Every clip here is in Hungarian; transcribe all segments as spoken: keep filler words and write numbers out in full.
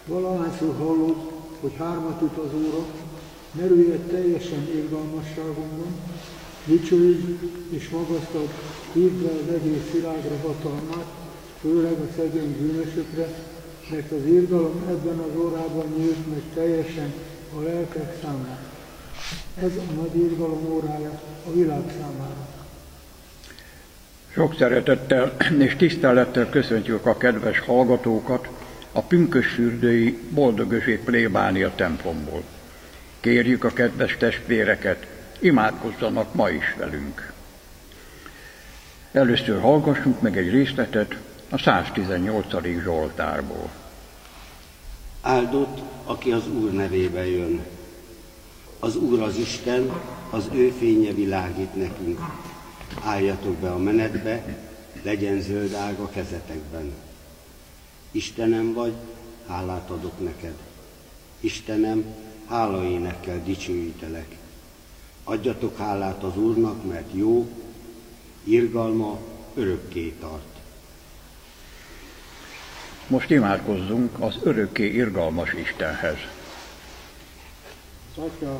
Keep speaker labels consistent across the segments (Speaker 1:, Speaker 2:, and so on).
Speaker 1: Valahányszor hallod, hogy hármat üt az óra, merülj egy teljesen irgalmasságunkban, dicsőítsd és magasztald, hívd be az egész világra hatalmát, főleg a szegény bűnösökre, mert az irgalom ebben az órában nyílt meg teljesen a lelkek számára. Ez a nagy irgalom órája a világ számára.
Speaker 2: Sok szeretettel és tisztelettel köszöntjük a kedves hallgatókat a pünkösdfürdői Boldogözség plébánia templomból. Kérjük a kedves testvéreket, imádkozzanak ma is velünk. Először hallgassunk meg egy részletet a száztizennyolcadik Zsoltárból.
Speaker 3: Áldott, aki az Úr nevébe jön. Az Úr az Isten, az ő fénye világít nekünk. Álljatok be a menetbe, legyen zöld ág a kezetekben. Istenem vagy, hálát adok neked. Istenem, hálaénekkel dicsőítelek. Adjatok hálát az Úrnak, mert jó, irgalma örökké tart.
Speaker 2: Most imádkozzunk az örökké irgalmas Istenhez.
Speaker 1: Az Atya,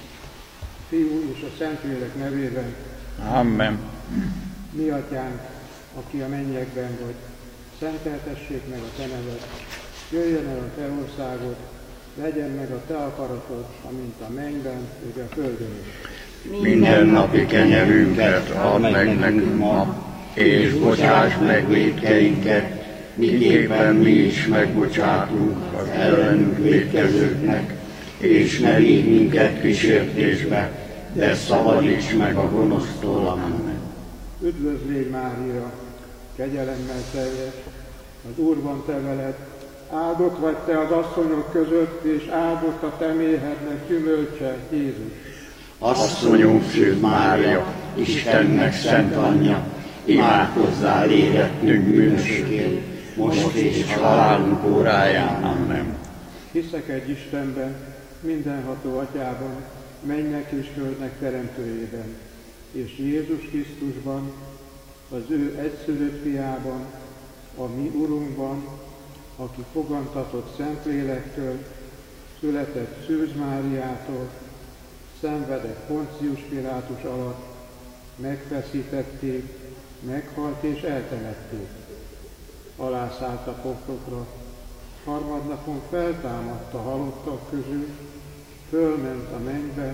Speaker 1: Fiú és a Szentlélek nevében.
Speaker 2: Amen.
Speaker 1: Mi Atyánk, aki a mennyekben vagy, szenteltessék meg a Te neved, jöjjön el a Te országod, legyen meg a Te akaratod, amint a mennyben, úgy a földön is.
Speaker 4: Minden napi kenyerünket add meg nekünk ma, és bocsáss meg vétkeinket, miképpen mi is megbocsátunk az ellenünk vétkezőknek, és ne vigy minket kísértésbe, de szabadíts meg a gonosztól. Amen.
Speaker 1: Üdvözlégy Mária, kegyelemmel teljes, az Úr van te veled, áldott vagy te az asszonyok között, és áldott a te méhednek gyümölcse, Jézus.
Speaker 4: Asszonyunk Szűz Mária, Istennek szent anyja, imádkozzál érettünk bűnösökért, most és halálunk óráján. Amen.
Speaker 1: Hiszek egy Istenben, mindenható Atyában, mennynek és földnek teremtőjében, és Jézus Krisztusban, az ő egyszülött fiában, a mi Urunkban, aki fogantatott Szentlélektől, született Szűz Máriától, szenvedett Poncius Pilátus alatt, megfeszítették, meghalt és eltemették. Alászállt a poklokra, harmadnapon feltámadt a halottak közül, fölment a mennybe,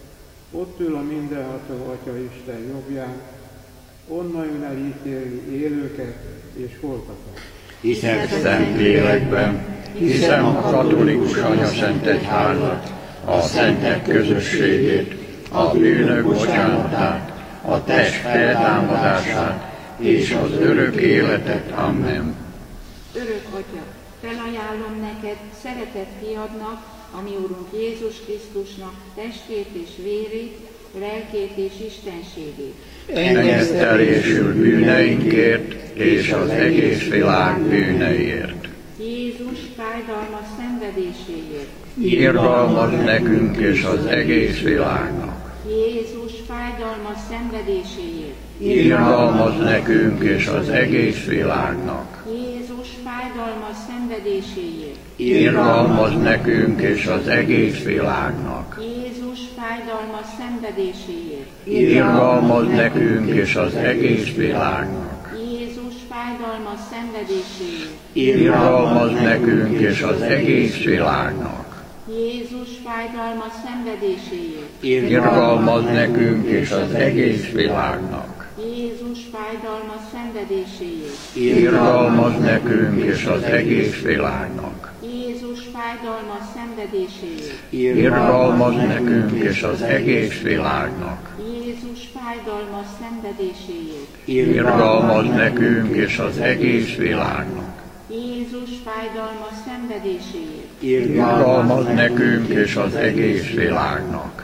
Speaker 1: ott ül a mindenható Atya Isten jobbján, onnan jön el ítélni élőket és holtakat.
Speaker 4: Hiszek Szentlélekben, hiszem a katolikus Anyaszent Egyházat, a szentek közösségét, a bűnök bocsánatát, a test feltámadását és az örök életet. Amen.
Speaker 5: Örök Atya, felajánlom neked szeretett fiadnak, a mi Úrunk Jézus Krisztusnak testét és vérét, lelkét és istenségét.
Speaker 4: Engesztelésül bűneinkért és az egész világ bűneiért.
Speaker 5: Jézus fájdalmas szenvedéséért.
Speaker 4: Irgalmaz nekünk és az egész világnak.
Speaker 5: Jézus fájdalmas szenvedéséért.
Speaker 4: Irgalmaz nekünk és az egész világnak.
Speaker 5: Jézus fájdalmas szenvedéséért.
Speaker 4: Irgalmaz nekünk és az egész világnak.
Speaker 5: Jézus fájdalmas szenvedéséért.
Speaker 4: Irgalmaz nekünk és az egész világnak.
Speaker 5: Jézus fájdalmas szenvedéséért.
Speaker 4: Irgalmaz nekünk és az egész világnak.
Speaker 5: Jézus fájdalmas szenvedéséért.
Speaker 4: Irgalmaz nekünk és az egész világnak.
Speaker 5: Jézus fájdalmas szenvedéséért.
Speaker 4: Irgalmaz nekünk és az egész világnak.
Speaker 5: Jézus fájdalmas szenvedéséért.
Speaker 4: Irgalmaz nekünk és az egész világnak.
Speaker 5: Jézus fájdalmas szenvedéséért.
Speaker 4: Irgalmaz nekünk és az egész világnak.
Speaker 5: Jézus fájdalmas szenvedéséért.
Speaker 4: Irgalmaz nekünk és az egész világnak.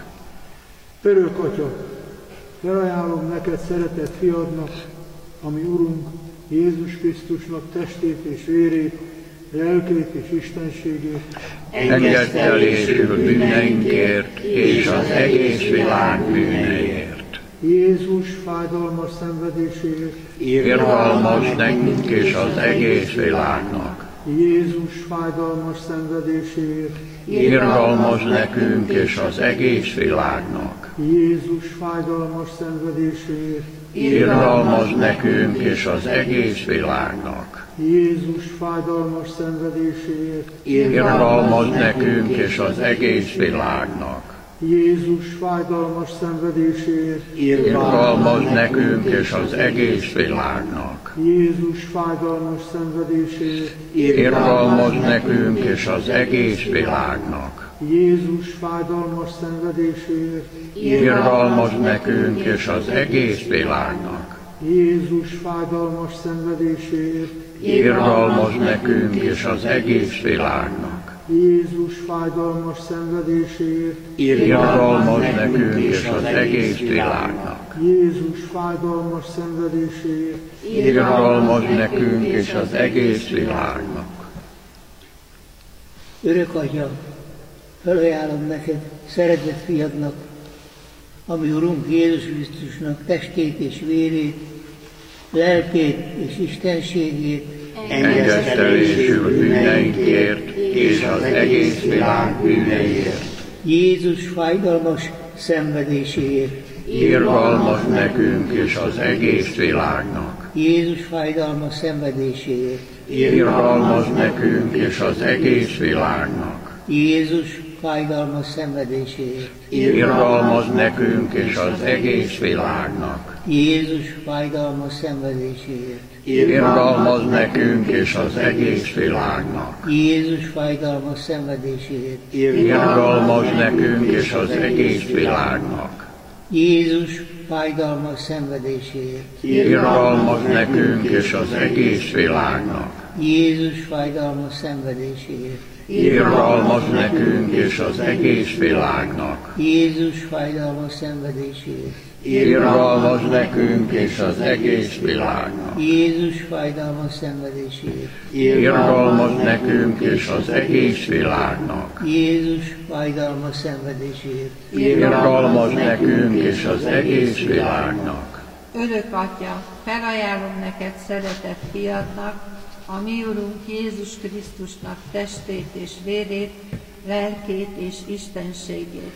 Speaker 1: Örök Atya, felajánlom neked szeretett fiadnak, ami Urunk Jézus Krisztusnak testét és vérét, lelkét és istenségét.
Speaker 4: Engesztelésül bűneinkért és az egész világ bűneiért.
Speaker 1: Jézus fájdalmas szenvedéséért.
Speaker 4: Irgalmaz nekünk és az egész világnak.
Speaker 1: Jézus fájdalmas szenvedéséért,
Speaker 4: irgalmaz nekünk és az egész világnak.
Speaker 1: Jézus fájdalmas szenvedéséért,
Speaker 4: Irgalmaz nekünk és az egész világnak.
Speaker 1: Jézus fájdalmas szenvedéséért,
Speaker 4: Irgalmaz nekünk és az egész világnak.
Speaker 1: Jézus fájdalmas szenvedéséért,
Speaker 4: Irgalmaz nekünk és az egész világnak.
Speaker 1: Jézus fájdalmas szenvedéséért,
Speaker 4: Irgalmaz nekünk és az egész világnak.
Speaker 1: Jézus fájdalmas szenvedéséért,
Speaker 4: Irgalmaz nekünk és az egész világnak.
Speaker 1: Jézus fájdalmas szenvedéséért,
Speaker 4: Irgalmaz nekünk és az egész világnak.
Speaker 1: Jézus fájdalmas szenvedéséért,
Speaker 4: Irgalmaz nekünk és az egész világnak.
Speaker 1: Jézus fájdalmas szenvedéséért,
Speaker 4: Irgalmaz nekünk és az egész világnak.
Speaker 6: Örök Atya, felajánlom neked szeretett fiadnak, ami Urunk Jézus Krisztusnak testét és vérét, lelkét és istenségét,
Speaker 4: Engesztelésül bűneinkért és az egész világ bűneiért.
Speaker 6: Jézus fájdalmas szenvedéséért,
Speaker 4: Irgalmaz nekünk és az egész világnak.
Speaker 6: Jézus fájdalmas szenvedéséért,
Speaker 4: Irgalmaz nekünk és az egész világnak.
Speaker 6: Jézus fájdalmas szenvedéséért,
Speaker 4: Irgalmaz nekünk és az egész világnak.
Speaker 6: Jézus fájdalmas szenvedéséért,
Speaker 4: Irgalmaz nekünk és az egész világnak.
Speaker 6: Jézus fájdalmas szenvedéséért,
Speaker 4: Irgalmaz nekünk és az egész világnak.
Speaker 6: Jézus fájdalmas szenvedéséért,
Speaker 4: Irgalmaz nekünk és az egész világnak.
Speaker 6: Jézus fájdalmas szenvedéséért,
Speaker 4: Irgalmaz nekünk és az egész világnak.
Speaker 6: Jézus fájdalmas szenvedéséért,
Speaker 4: Irgalmaz nekünk és az egész világnak.
Speaker 6: Jézus fájdalmas szenvedéséért,
Speaker 4: Irgalmaz nekünk és az egész világnak.
Speaker 6: Jézus fájdalmas szenvedéséért,
Speaker 4: Irgalmaz nekünk és az egész világnak.
Speaker 5: Örök Atya, felajánlom neked szeretett fiadnak, a mi Urunk Jézus Krisztusnak testét és vérét, lelkét és istenségét.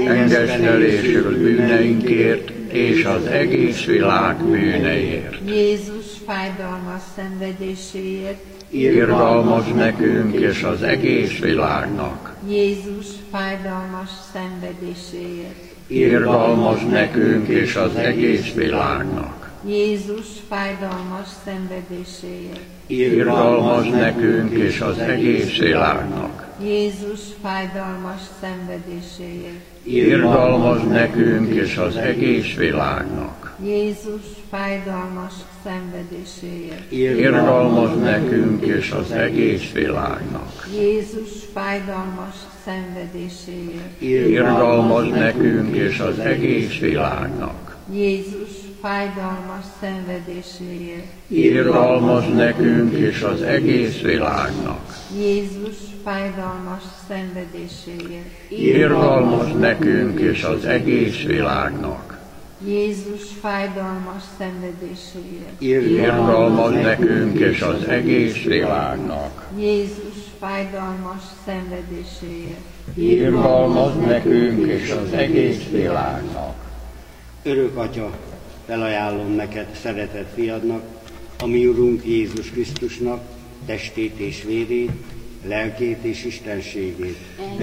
Speaker 4: Engesztelésül bűneinkért és az egész világ bűneiért.
Speaker 5: Jézus fájdalmas szenvedéséért,
Speaker 4: Irgalmaz nekünk és az egész világnak.
Speaker 5: Jézus fájdalmas szenvedéséért,
Speaker 4: Irgalmaz nekünk és az egész világnak.
Speaker 5: Jézus fájdalmas szenvedéséért,
Speaker 4: Irgalmaz nekünk és az egész világnak.
Speaker 5: Jézus fájdalmas szenvedéséért,
Speaker 4: Irgalmaz nekünk és az egész világnak.
Speaker 5: Jézus fájdalmas szenvedéséért,
Speaker 4: Irgalmaz nekünk és az egész világnak.
Speaker 5: Jézus fájdalmas szenvedéséért,
Speaker 4: Irgalmaz nekünk és az egész világnak.
Speaker 5: Jézus fájdalmas szenvedéséért,
Speaker 4: Irgalmaz nekünk és az egész világnak.
Speaker 5: Jézus fájdalmas szenvedéséért,
Speaker 4: Irgalmaz nekünk és az egész világnak.
Speaker 5: Jézus fájdalmas szenvedéséért,
Speaker 4: Irgalmaz nekünk és az egész világnak.
Speaker 5: Jézus fájdalmas szenvedéséért,
Speaker 4: Irgalmaz nekünk és az egész világnak.
Speaker 3: Örök Atya, felajánlom neked szeretett fiadnak, a mi Urunk Jézus Krisztusnak testét és vérét, lelkét és istenségét.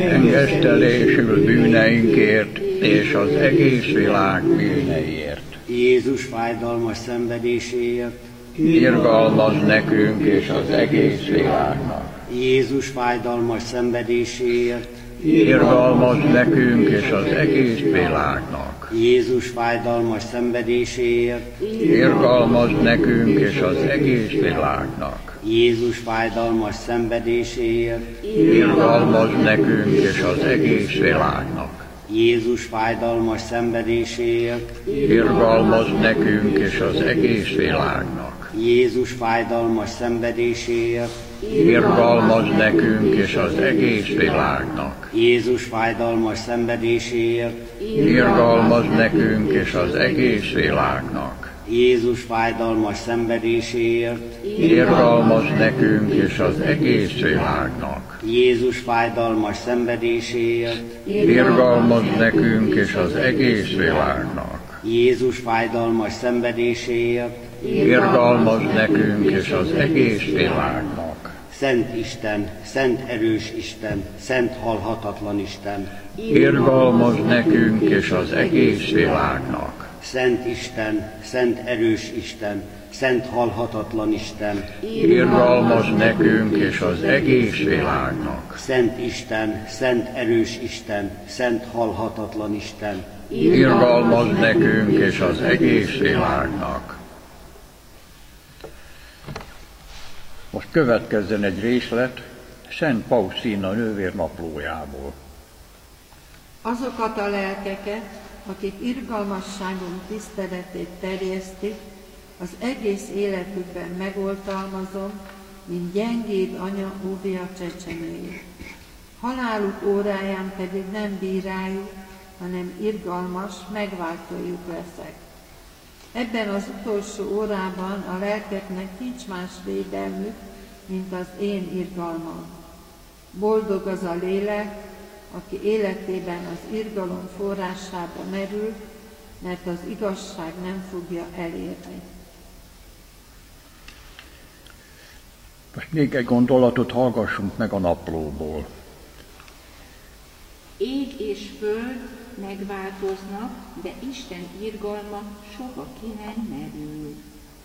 Speaker 4: Engesztelésül bűneinkért és az egész világ bűneiért.
Speaker 3: Jézus fájdalmas szenvedéséért,
Speaker 4: Irgalmaz nekünk és az egész világnak.
Speaker 3: Jézus fájdalmas szenvedéséért,
Speaker 4: Irgalmaz nekünk és az egész világnak.
Speaker 3: Jézus fájdalmas szenvedéséért,
Speaker 4: Irgalmaz nekünk és az egész világnak.
Speaker 3: Jézus fájdalmas szenvedéséért,
Speaker 4: Irgalmaz nekünk és az egész világnak.
Speaker 3: Jézus fájdalmas szenvedéséért,
Speaker 4: Irgalmaz nekünk és az egész világnak.
Speaker 3: Jézus fájdalmas szenvedéséért,
Speaker 4: Irgalmaz nekünk és az egész világnak.
Speaker 3: Jézus fájdalmas szenvedéséért,
Speaker 4: Irgalmaz nekünk és az egész világnak.
Speaker 3: Jézus fájdalmas szenvedéséért,
Speaker 2: irgalmaz nekünk és az egész világnak.
Speaker 3: Jézus fájdalmas szenvedéséért,
Speaker 2: Irgalmaz nekünk és az egész világnak.
Speaker 3: Jézus fájdalmas szenvedéséért,
Speaker 2: Irgalmaz nekünk és az egész világnak.
Speaker 3: Szent Isten, Szent erős Isten, Szent halhatatlan Isten,
Speaker 2: Irgalmaz nekünk és az egész világnak.
Speaker 3: Szent Isten, Szent erős Isten, Szent halhatatlan Isten,
Speaker 2: Irgalmaz nekünk és az egész világnak.
Speaker 3: Szent Isten, Szent erős Isten, Szent halhatatlan Isten,
Speaker 2: Irgalmaz nekünk és az egész világnak. Most következzen egy részlet Szent Faustina nővér naplójából.
Speaker 7: Azokat a lelkeket, akik irgalmasságunk tiszteletét terjesztik, az egész életükben megoltalmazom, mint gyengéd anya óvja csecsemőjét. Haláluk óráján pedig nem bíráljuk, hanem irgalmas, megváltójuk leszek. Ebben az utolsó órában a lelkeknek nincs más védelmük, mint az én irgalmam. Boldog az a lélek, aki életében az irgalom forrásába merül, mert az igazság nem fogja elérni.
Speaker 2: Most még egy gondolatot hallgassunk meg a naplóból.
Speaker 5: Ég és föld megváltoznak, de Isten irgalma soha ki nem merül.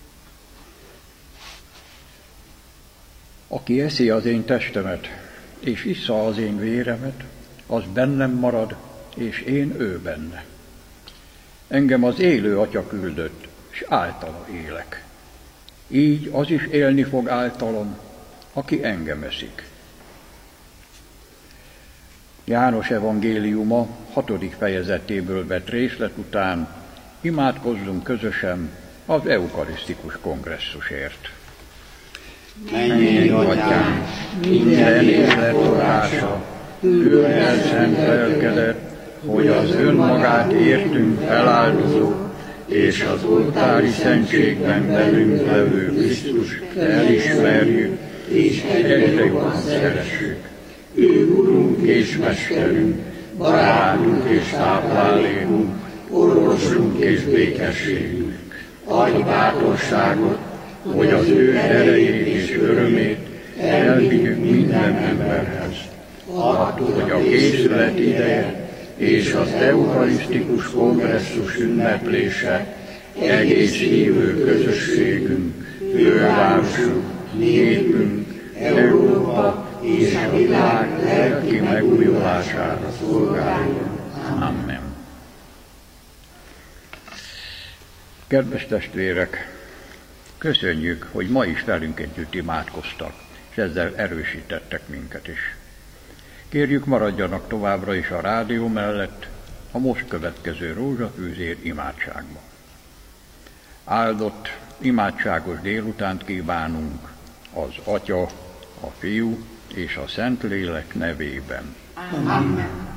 Speaker 2: Aki eszi az én testemet, és issza az én véremet, az bennem marad, és én ő benne. Engem az élő Atya küldött, és általa élek. Így az is élni fog általam, aki engem eszik. János evangéliuma hatodik fejezetéből vett részlet után imádkozzunk közösen az eukarisztikus kongresszusért.
Speaker 3: Mennyei Atyánk,
Speaker 2: Minden élet forrása, ő elszent lelkedet, hogy az önmagát értünk feláldozó, és az oltári szentségben velünk levő Krisztust elismerjük, és egyre jobban szeressük. Ő Urunk és Mesterünk, barátunk és táplálékunk, orvosunk és békességünk. Adj bátorságot, hogy az ő erejét és örömét elvigyük minden emberhez. Add, hogy a készület ideje és az eukarisztikus kongresszus ünneplése egész hívő közösségünk, fővárosunk, népünk, Európa és a világ lelki megújulására szolgáljon. Amen. Kedves testvérek, köszönjük, hogy ma is velünk együtt imádkoztak, és ezzel erősítettek minket is. Kérjük, maradjanak továbbra is a rádió mellett a most következő rózsafűzér imádságban. Áldott, imádságos délutánt kívánunk az Atya, a Fiú és a Szentlélek nevében.
Speaker 5: Amen.